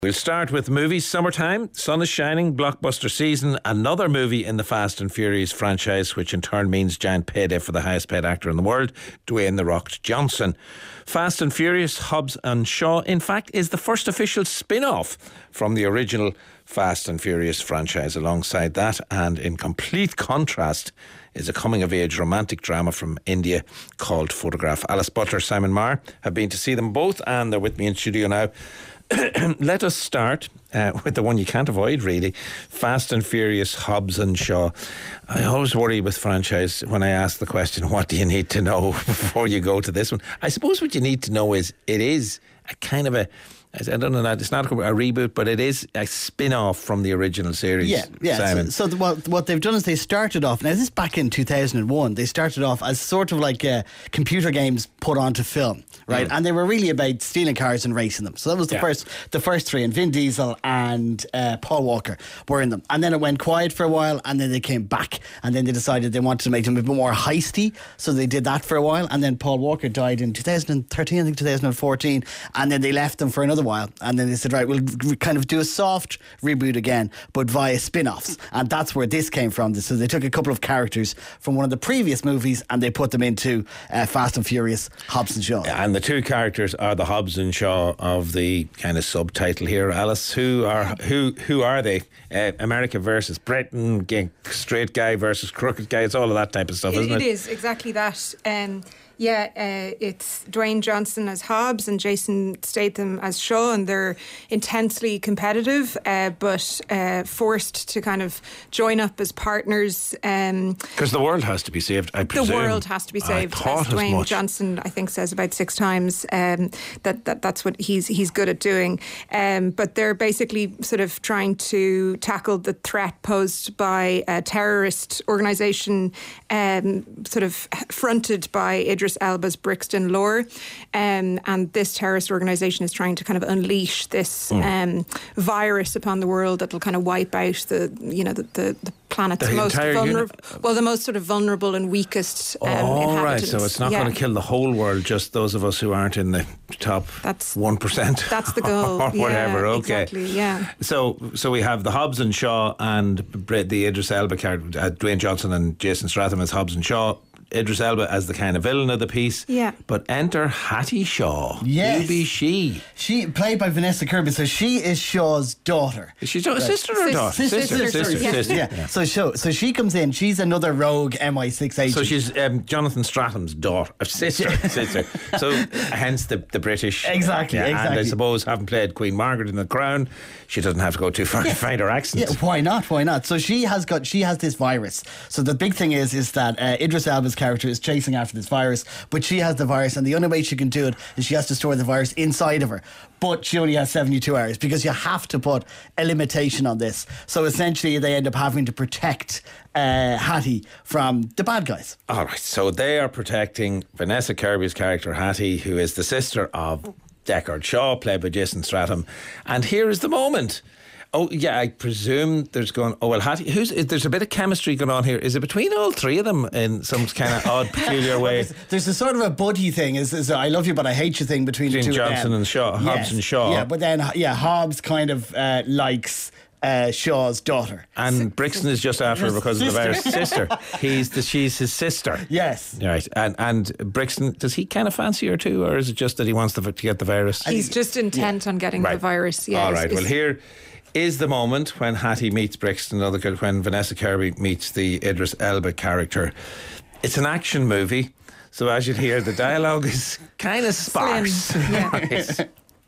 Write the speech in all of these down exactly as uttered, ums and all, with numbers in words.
We'll start with movies. Summertime, sun is shining, blockbuster season, another movie in the Fast and Furious franchise, which in turn means giant payday for the highest paid actor in the world, Dwayne "The Rock" Johnson. Fast and Furious, Hobbs and Shaw, in fact, is the first official spin-off from the original Fast and Furious franchise. Alongside that, and in complete contrast, is a coming-of-age romantic drama from India called Photograph. Alice Butler, Simon Marr have been to see them both, and they're with me in studio now. Let us start uh, with the one you can't avoid, really. Fast and Furious, Hobbs and Shaw. I always worry with franchise when I ask the question, what do you need to know before you go to this one? I suppose what you need to know is it is a kind of a, I don't know, it's not a reboot, but it is a spin-off from the original series. Yeah, yeah. Simon. So, so the, what, what they've done is they started off, now this is back in two thousand one, they started off as sort of like uh, computer games put onto film, right? Mm. And they were really about stealing cars and racing them. So that was the yeah. first the first three, and Vin Diesel and uh, Paul Walker were in them. And then it went quiet for a while, and then they came back, and then they decided they wanted to make them a bit more heisty, so they did that for a while, and then Paul Walker died in two thousand thirteen, I think two thousand fourteen, and then they left them for another while, and then they said, right, we'll kind of do a soft reboot again, but via spin-offs, and that's where this came from. So they took a couple of characters from one of the previous movies and they put them into uh, Fast and Furious, Hobbs and Shaw. And the two characters are the Hobbs and Shaw of the kind of subtitle here. Alice, who are who who are they? Uh, America versus Britain, straight guy versus crooked guy. It's all of that type of stuff, it, isn't it? It is exactly that. Um, Yeah, uh, it's Dwayne Johnson as Hobbs and Jason Statham as Shaw, and they're intensely competitive, uh, but uh, forced to kind of join up as partners. Because um, the world has to be saved, I presume. The world has to be saved. I as Dwayne as Johnson, I think, says about six times um, that, that that's what he's he's good at doing. Um, but they're basically sort of trying to tackle the threat posed by a terrorist organisation, um, sort of fronted by Idris Elba's Brixton Lore, um, and this terrorist organisation is trying to kind of unleash this mm. um, virus upon the world that will kind of wipe out the, you know, the, the, the planet's the most vulnerable, well, the most sort of vulnerable and weakest um, oh, inhabitants. Right, so it's not yeah. going to kill the whole world, just those of us who aren't in the top that's, one percent. That's the goal. or whatever, yeah, okay. Exactly, yeah. So, so we have the Hobbs and Shaw and the Idris Elba character, uh, Dwayne Johnson and Jason Statham as Hobbs and Shaw. Idris Elba as the kind of villain of the piece. Yeah. But enter Hattie Shaw. Yes. Who be she? She, played by Vanessa Kirby, so she is Shaw's daughter. Is she a right. sister or Sis- daughter? Sister. Sister, Sister, sister, yeah. sister. Yeah. yeah. So, so so she comes in, she's another rogue M I six agent. So she's um, Jonathan Stratham's daughter, uh, sister, sister. So hence the, the British. Exactly, yeah, exactly. And I suppose, having played Queen Margaret in The Crown, she doesn't have to go too far yeah. to find her accent. Yeah, why not? Why not? So she has got, she has this virus. So the big thing is, is that uh, Idris Elba's character is chasing after this virus, but she has the virus, and the only way she can do it is she has to store the virus inside of her. But she only has seventy-two hours because you have to put a limitation on this. So essentially, they end up having to protect uh, Hattie from the bad guys. All right, so they are protecting Vanessa Kirby's character Hattie, who is the sister of Deckard Shaw, played by Jason Statham. And here is the moment. Oh, yeah, I presume there's going... Oh, well, Hattie... Who's, there's a bit of chemistry going on here. Is it between all three of them in some kind of odd, peculiar way? There's, there's a sort of a buddy thing. Is, is a I love you, but I hate you thing between, between the two Johnson of them. and Shaw. Hobbs yes. and Shaw. Yeah, but then, yeah, Hobbs kind of uh, likes... Uh, Shaw's daughter. And Brixton is just after her because sister. of the virus. Sister. He's the, she's his sister. Yes. Right. And and Brixton, does he kind of fancy her too, or is it just that he wants to, to get the virus? He's just intent yeah. on getting right. the virus. Yeah. All right. Well, here is the moment when Hattie meets Brixton, other when Vanessa Kirby meets the Idris Elba character. It's an action movie, so as you'd hear, the dialogue is kind of sparse. Yeah. Right.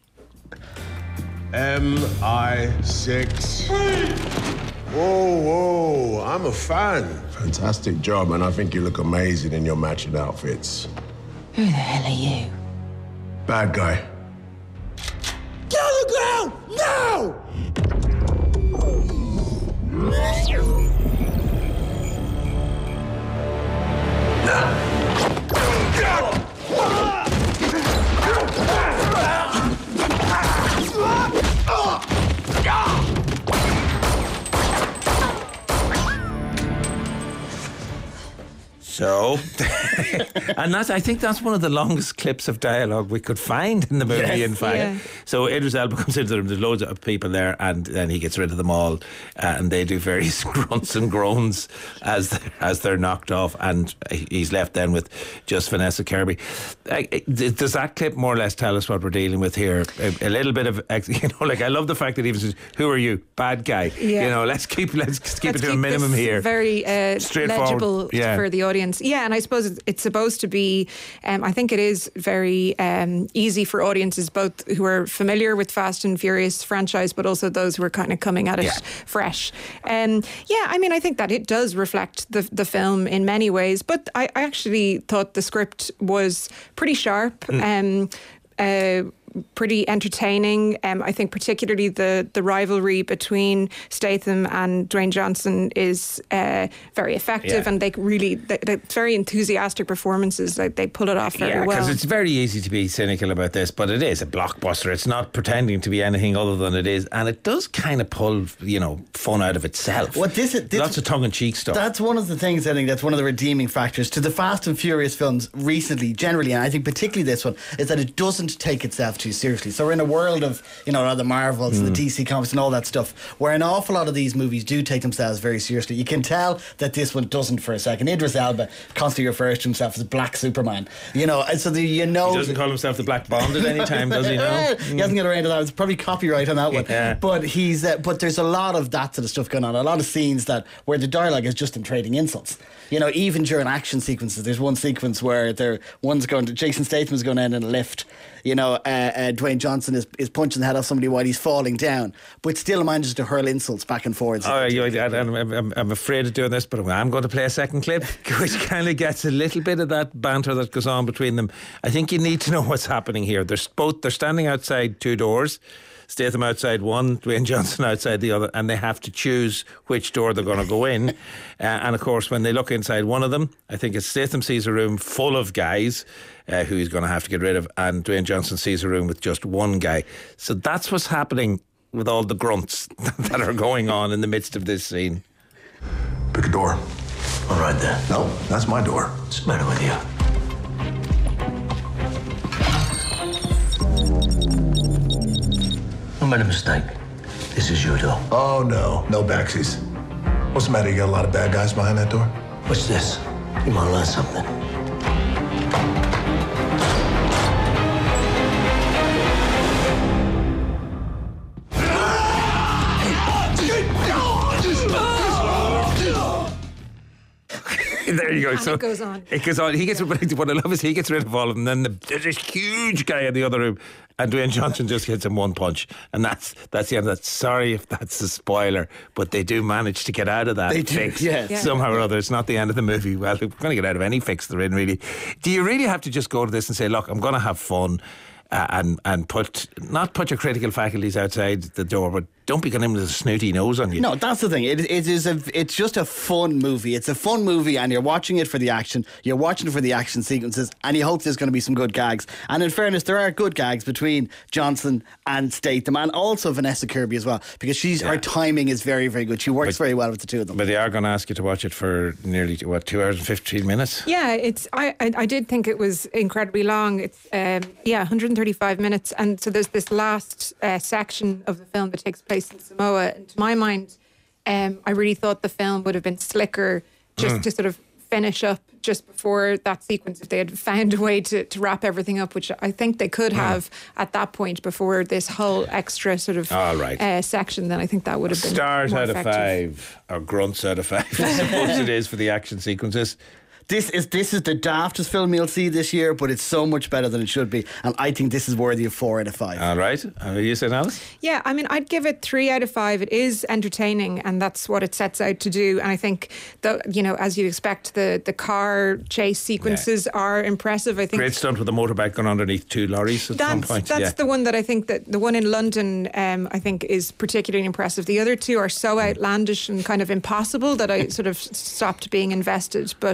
M I six. Whoa, whoa, I'm a fan. Fantastic job, and I think you look amazing in your matching outfits. Who the hell are you? Bad guy. Get on the ground, now! So, and that's, I think that's one of the longest clips of dialogue we could find in the movie, yes, in fact. Yeah. So Idris Elba comes into the room, there's loads of people there, and then he gets rid of them all, uh, and they do various grunts and groans as they're, as they're knocked off, and he's left then with just Vanessa Kirby. Uh, does that clip more or less tell us what we're dealing with here? A, a little bit of, you know, like I love the fact that he even says, "Who are you, bad guy?" Yeah. You know, let's keep let's keep let's it to keep a minimum here. Very uh, legible yeah. for the audience. Yeah, and I suppose it's, it's supposed to be. Um, I think it is very um, easy for audiences both who are familiar with Fast and Furious franchise, but also those who are kind of coming at it yeah. fresh. Um, yeah, I mean, I think that it does reflect the the film in many ways. But I, I actually thought the script was pretty sharp. Mm. Um, uh, pretty entertaining. Um, I think particularly the the rivalry between Statham and Dwayne Johnson is uh, very effective, yeah. and they really they, they're very enthusiastic performances. Like they pull it off very yeah, well. Because it's very easy to be cynical about this, but it is a blockbuster. It's not pretending to be anything other than it is, and it does kind of pull, you know, fun out of itself. What this, this lots of tongue in cheek stuff. That's one of the things I think that's one of the redeeming factors to the Fast and Furious films recently, generally, and I think particularly this one, is that it doesn't take itself too seriously. So we're in a world of, you know, the Marvels mm. and the D C comics and all that stuff, where an awful lot of these movies do take themselves very seriously. You can tell that this one doesn't for a second. Idris Elba constantly refers to himself as Black Superman, you know, and so the, you know, he doesn't call himself the Black Bond at any time, does he? No, he hasn't got around to that. It's probably copyright on that one. Yeah. But he's, uh, but there's a lot of that sort of stuff going on. A lot of scenes that where the dialogue is just them trading insults. You know, even during action sequences, there's one sequence where there one's going to Jason Statham's going in in a lift. You know, uh, uh, Dwayne Johnson is, is punching the head off somebody while he's falling down, but still manages to hurl insults back and forwards. Oh, you, I, I'm, I'm, I'm afraid of doing this, but I'm going to play a second clip, which kind of gets a little bit of that banter that goes on between them. I think you need to know what's happening here. They're both they're standing outside two doors. Statham outside one, Dwayne Johnson outside the other, and they have to choose which door they're going to go in. uh, and of course, when they look inside one of them, I think it's Statham sees a room full of guys uh, who he's going to have to get rid of, and Dwayne Johnson sees a room with just one guy. So that's what's happening with all the grunts that are going on in the midst of this scene. Pick a door. All right then. No, that's my door. What's the matter with you? I made a mistake. This is your door. Oh, no. No backsies. What's the matter? You got a lot of bad guys behind that door? What's this? You might learn something. There you go. And so it goes on. It goes on. He gets what I love is he gets rid of all of them. Then the, there's this huge guy in the other room, and Dwayne Johnson just hits him one punch, and that's that's the end of that. Sorry if that's a spoiler, but they do manage to get out of that they do, fix yes. yeah. somehow or other. It's not the end of the movie. Well, we're going to get out of any fix they're in. Really, do you really have to just go to this and say, look, I'm going to have fun? Uh, and and put not put your critical faculties outside the door, but don't be going in with a snooty nose on you. No, that's the thing. It, it is a. It's just a fun movie. It's a fun movie, and you're watching it for the action. You're watching it for the action sequences, and you hope there's going to be some good gags. And in fairness, there are good gags between Johnson and Statham, and also Vanessa Kirby as well, because she's yeah. her timing is very, very good. She works but, very well with the two of them. But they are going to ask you to watch it for nearly what two hours and fifteen minutes. Yeah, it's. I I, I did think it was incredibly long. It's um, yeah, one hundred thirty-five minutes, and so there's this last uh, section of the film that takes place in Samoa, and to my mind um, I really thought the film would have been slicker just mm. to sort of finish up just before that sequence if they had found a way to, to wrap everything up, which I think they could have mm. at that point before this whole extra sort of All right. uh, section. Then I think that would have been stars more out effective. of five or grunts out of five I suppose it is for the action sequences. This is this is the daftest film you'll see this year, but it's so much better than it should be, and I think this is worthy of four out of five. All right, are you saying, Alice? Yeah, I mean, I'd give it three out of five. It is entertaining, and that's what it sets out to do. And I think that, you know, as you'd expect, the the car chase sequences yeah. are impressive. I think great stunt with the motorbike going underneath two lorries at that's, some point. That's yeah. the one that I think that the one in London, um, I think, is particularly impressive. The other two are so outlandish and kind of impossible that I sort of stopped being invested. But uh, yeah, that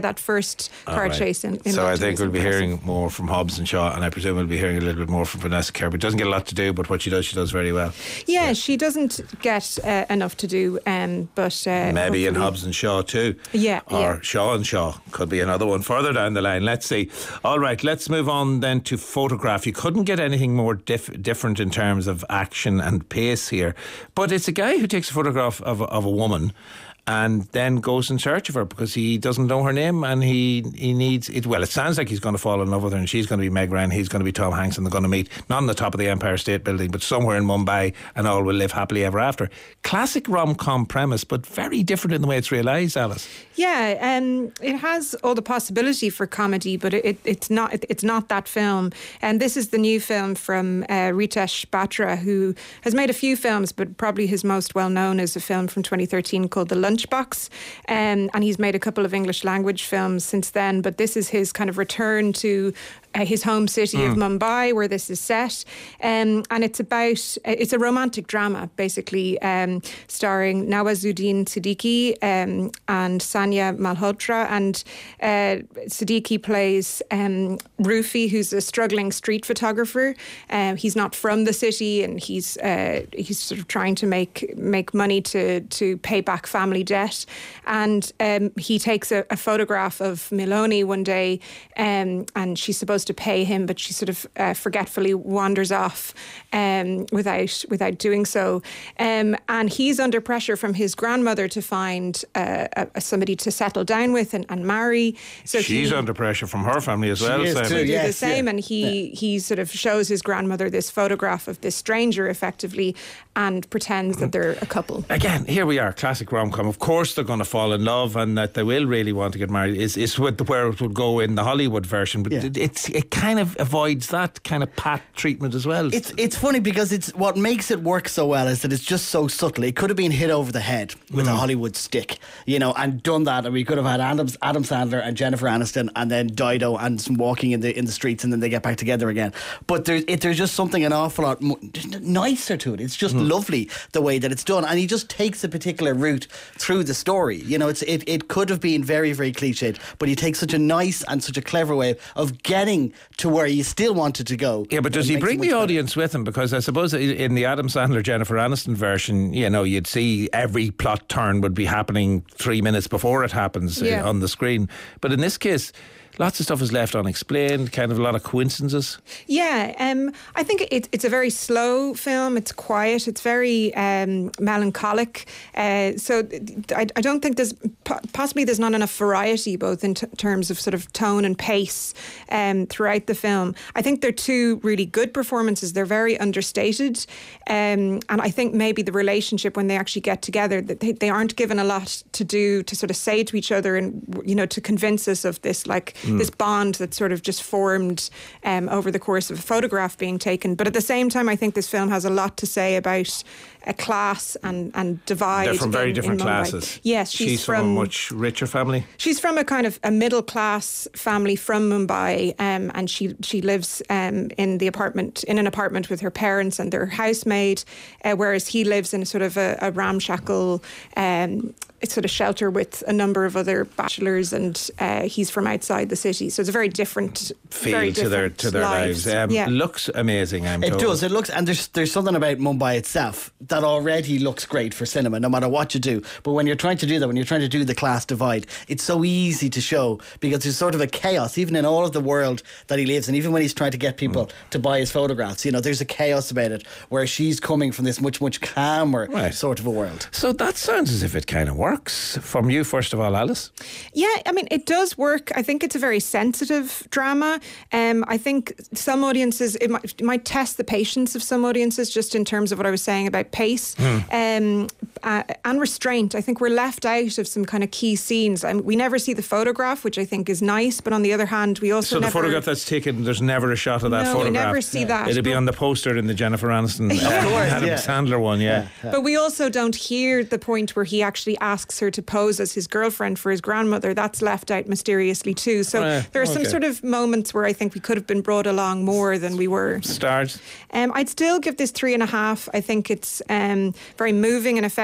that first car right. chase in, in So I London think is we'll be impressive. hearing more from Hobbs and Shaw, and I presume we'll be hearing a little bit more from Vanessa Kirby. Doesn't get a lot to do, but what she does, she does very well. Yeah, yeah. she doesn't get uh, enough to do, um, but uh, maybe in hopefully- Hobbs and Shaw too. Yeah, or yeah. Shaw and Shaw could be another one further down the line. Let's see. All right, let's move on then to photograph. You couldn't get anything more diff- different in terms of action and pace here, but it's a guy who takes a photograph of a, of a woman and then goes in search of her because he doesn't know her name, and he he needs it. Well, it sounds like he's going to fall in love with her, and she's going to be Meg Ryan, he's going to be Tom Hanks, and they're going to meet not on the top of the Empire State Building, but somewhere in Mumbai, and all will live happily ever after. Classic rom-com premise, but very different in the way it's realised, Alice. Yeah, um, it has all the possibility for comedy, but it, it's not. It, it's not that film. And this is the new film from uh, Ritesh Batra, who has made a few films, but probably his most well known is a film from twenty thirteen called The Lunchbox. Um, and he's made a couple of English language films since then. But this is his kind of return to uh, his home city mm. of Mumbai, where this is set. Um, and it's about it's a romantic drama, basically, um, starring Nawazuddin Siddiqui um, and Sanya Malhotra. And uh, Siddiqui plays um, Rufi, who's a struggling street photographer. Um, he's not from the city, and he's uh, he's sort of trying to make make money to to pay back family debt. And um, he takes a, a photograph of Miloni one day, um, and she's supposed to pay him, but she sort of uh, forgetfully wanders off um, without without doing so. Um, and he's under pressure from his grandmother to find uh, a, somebody to settle down with and, and marry. So she's he, under pressure from her family as well. She is Simon. too, do yes, the same, yeah. and he Yeah. he sort of shows his grandmother this photograph of this stranger, effectively, and pretends that they're a couple. Again, here we are, classic rom-com. Of course they're going to fall in love and that they will really want to get married. Is is with the, where it would go in the Hollywood version, but Yeah. it, it's it kind of avoids that kind of pat treatment as well. It's it's funny because it's what makes it work so well is that it's just so subtle. It could have been hit over the head with Mm. a Hollywood stick, you know, and done that, and we could have had Adam, Adam Sandler and Jennifer Aniston, and then Dido and some walking in the in the streets, and then they get back together again. But there's it, there's just something an awful lot mo- just nicer to it. It's just Mm. lovely the way that it's done, and he just takes a particular route through the story. You know, it's it, it could have been very very cliched, but he takes such a nice and such a clever way of getting to where you still wanted to go. Yeah, but does It he makes it bring much the better. audience with him? Because I suppose in the Adam Sandler, Jennifer Aniston version, you know, you'd see every plot turn would be happening three minutes before it happens Yeah. uh, on the screen. But in this case, lots of stuff is left unexplained, kind of a lot of coincidences. Yeah, um, I think it, it's a very slow film. It's quiet. It's very um, melancholic. Uh, so I, I don't think there's possibly there's not enough variety, both in t- terms of sort of tone and pace um, throughout the film. I think they're two really good performances. They're very understated, um, and I think maybe the relationship when they actually get together, that they, they aren't given a lot to do to sort of say to each other, and you know, to convince us of this like. This bond that sort of just formed um, over the course of a photograph being taken. But at the same time, I think this film has a lot to say about a class and, and divide. They're from very in, different in Mumbai. classes. Yes, she's, she's from, from a much richer family. She's from a kind of a middle class family from Mumbai, um, and she she lives um, in the apartment in an apartment with her parents and their housemaid, uh, whereas he lives in a sort of a, a ramshackle. Um, It's sort of shelter with a number of other bachelors, and uh, he's from outside the city. So it's a very different Feel very to their different to their lives. Um, yeah. Looks amazing. I'm It told. does. It looks, and there's there's something about Mumbai itself that already looks great for cinema, no matter what you do. But when you're trying to do that, when you're trying to do the class divide, it's so easy to show because there's sort of a chaos, even in all of the world that he lives in. Even when he's trying to get people mm. to buy his photographs, you know, there's a chaos about it. Where she's coming from this much much calmer Right. sort of a world. So that sounds as if it kind of works. From you, first of all, Alice. Yeah, I mean, it does work. I think it's a very sensitive drama. Um, I think some audiences, it might, it might test the patience of some audiences, just in terms of what I was saying about pace Mm. um, uh, and restraint. I think we're left out of some kind of key scenes. I mean, we never see the photograph, which I think is nice, but on the other hand, we also So never... the photograph that's taken, there's never a shot of that No, we photograph. never see that. It'll be But- on the poster in the Jennifer Aniston, uh, course, Adam yeah. Sandler one, yeah. But we also don't hear the point where he actually asks her to pose as his girlfriend for his grandmother. That's left out mysteriously too. So Right, there are some okay. sort of moments where I think we could have been brought along more than we were. Stars. Um, I'd still give this three and a half. I think it's um, very moving and effective.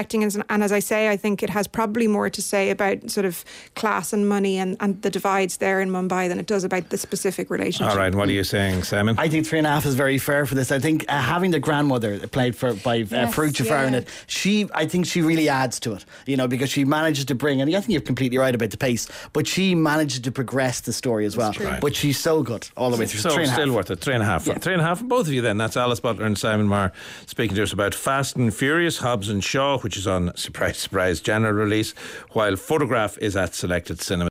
directing, and, and as I say, I think it has probably more to say about sort of class and money and, and the divides there in Mumbai than it does about the specific relationship. All right, what are you saying, Simon? I think three and a half is very fair for this. I think uh, having the grandmother played for by uh, Yes, Farruh Jafar yeah. in it, she, I think she really adds to it, you know, because she manages to bring, and I think you're completely right about the pace, but she manages to progress the story as well. true. But she's so good all the way through. So three and a half. still worth it. Three and a half. Yeah. Three and a half for both of you then. That's Alice Butler and Simon Marr speaking to us about Fast and Furious, Hobbs and Shaw, which is on, surprise, surprise, general release, while Photograph is at selected cinemas.